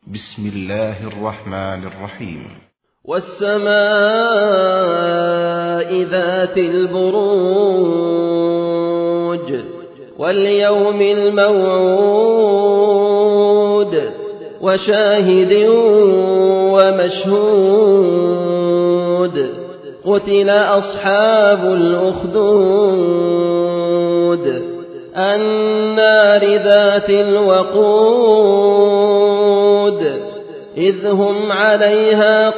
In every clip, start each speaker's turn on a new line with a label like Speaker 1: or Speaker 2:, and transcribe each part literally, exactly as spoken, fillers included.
Speaker 1: بسم الله الرحمن الرحيم.
Speaker 2: والسماء ذات البروج واليوم الموعود وشاهد ومشهود قتل أصحاب الأخدود النار ذات الوقود إذ هم عليها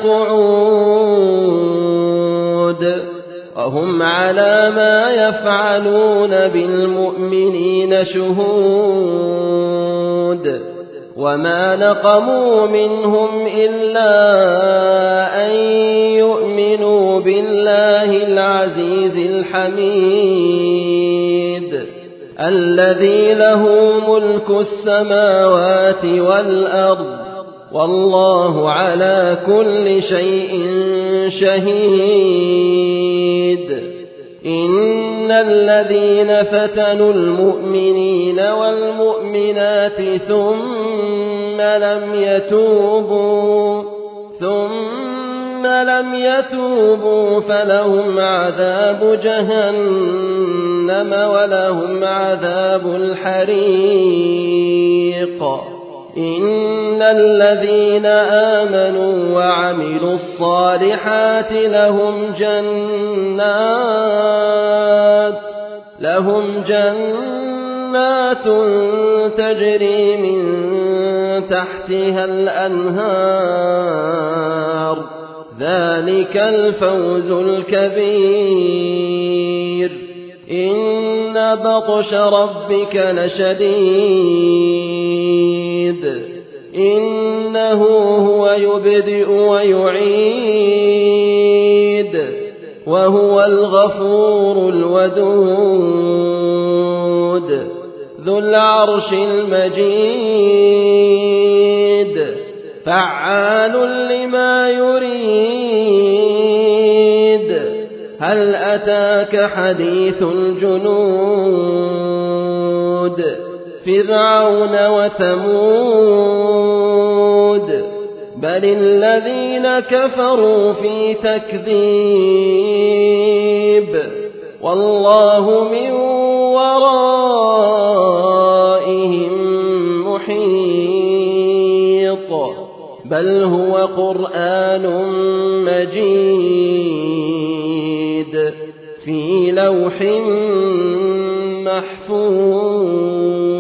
Speaker 2: قعود وهم على ما يفعلون بالمؤمنين شهود وما نقموا منهم إلا أن يؤمنوا بالله العزيز الحميد الذي له ملك السماوات والأرض والله على كل شيء شهيد. إن الذين فتنوا المؤمنين والمؤمنات ثم لم يتوبوا ثم لم يتوبوا فلهم عذاب جهنم ولهم عذاب الحريق. إن الذين آمنوا وعملوا الصالحات لهم جنات لهم جنات تجري من تحتها الأنهار ذلك الفوز الكبير. إن بطش ربك لشديد إنه هو يبدئ ويعيد وهو الغفور الودود ذو العرش المجيد فعال لما يريد. هل أتاك حديث الجنود فرعون وثمود بل الذين كفروا في تكذيب والله من ورائهم محيط بل هو قرآن مجيد في لوح محفوظ.